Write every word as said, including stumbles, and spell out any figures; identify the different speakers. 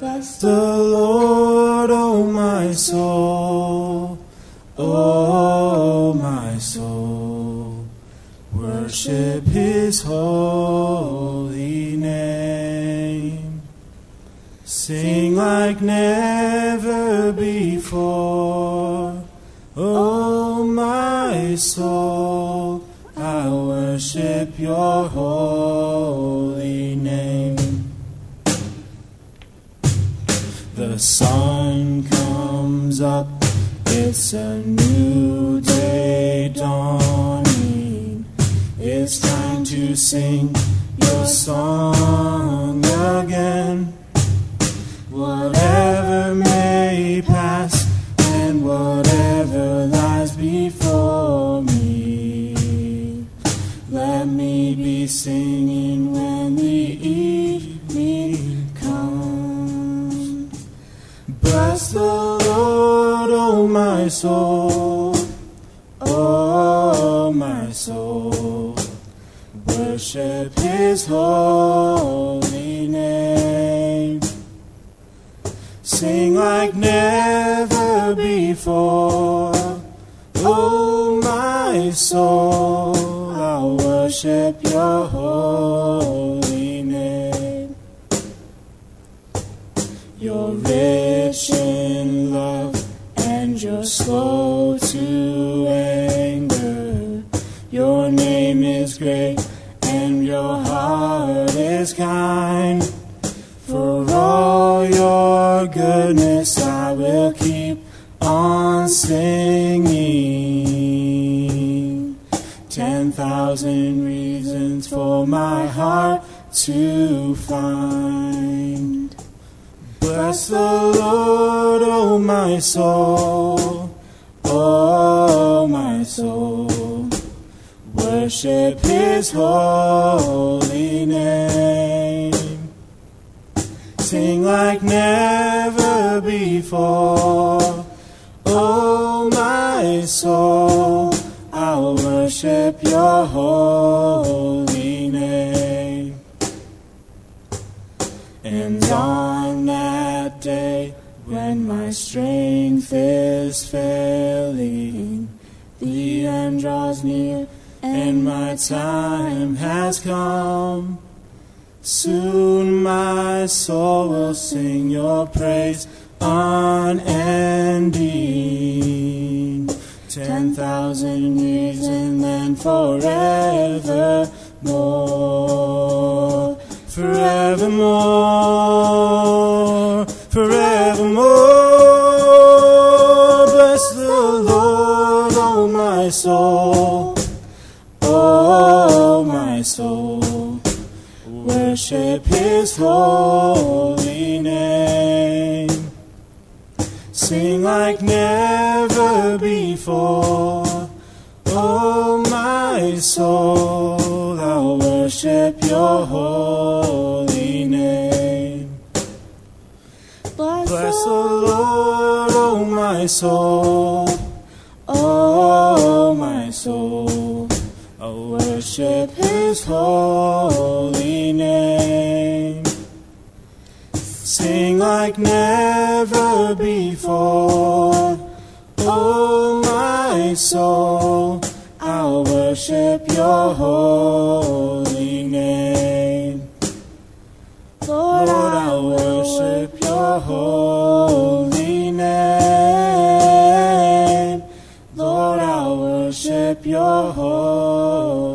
Speaker 1: Bless the Lord, O my soul, O my soul. Worship His holy name. Sing like never before, O my soul. I worship your holy name. The sun comes up, it's a new day dawning. It's time to sing your song again. Whatever may pass and whatever lies before me, let me be singing when the evening comes. Bless the Lord, O my soul, O my soul. Worship His holy name. Sing like never before, O my soul. I'll worship your holy name. You're rich in love and you're slow to anger. Your name is great and your heart is kind. For all your goodness I will keep on singing. Ten thousand reasons for my heart to find. Bless the Lord, O my soul, O my soul. Worship His holy name. Sing like never before, O my soul. I'll worship your holy name. And on that day when my strength is failing, the end draws near and my time has come. Soon my soul will sing your praise unending. Ten thousand years and then forevermore. Forevermore, forevermore. Bless the Lord, O my soul, O my soul. Worship His holy name. Sing like never before, O my soul. I'll worship your holy name. Bless, Bless the Lord, O my soul, O my soul. I'll worship His holy name. Sing like never before, O my soul. I'll worship your holy name. Lord, I'll worship your holy name. Lord, I'll worship your holy name.